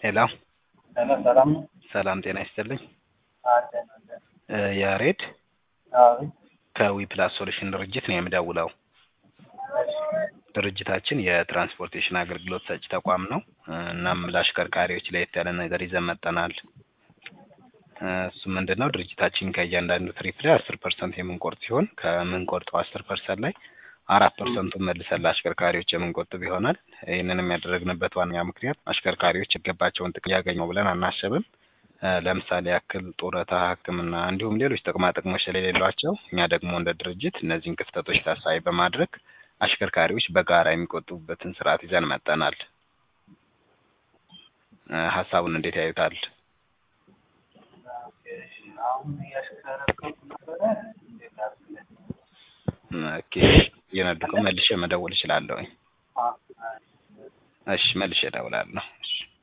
ሄሎ ሰላም ነው። ሰላም ጤና ይስጥልኝ። አለን። ያሬድ አዎ ከዊፕላስ ሶሉሽን ድርጅት ነው የምደውለው። ድርጅታችን የትራንስፖርቴሽን አገልግሎት ሰጪ ተቋም ነው። እናም ለአሽከርካሪዎች ለየት ያለ ነገር ይዘን መጥተናል። እሱ ምንድነው ድርጅታችን ከእያንዳንዱ ትሪፕ ላይ 10% የምንቆርጥ ሲሆን ከምንቆርጠው 10% ላይ 4%ቱን መልሰን ለአሽከርካሪዎች የምንቆጥብ ይሆናል። ይህንንም ያደረግንበት ዋነኛ ምክንያት አሽከርካሪዎች የሚገባቸውን ጥቅም ያገኙ ብለን አናስብም። ለምሳሌ ያክል ጡረታ፣ ሕክምና እንዲሁም ሌሎች ጥቅማ ጥቅሞች ስለሌሏቸው እኛ ደግሞ እንደ ድርጅት እነዚህን ክፍተቶች ታሳቢ በማድረግ አሽከርካሪዎች በጋራ የሚቆጥቡበትን ስርዓት ይዘን መጥተናል። ሀሳቡን እንዴት ያዩታል? አሁን ያሽከረከርኩ ነበረ። ኦኬ የነዱከው መልሼ መደወል እችላለሁ። እሺ መልሼ እደውላለሁ። እሺ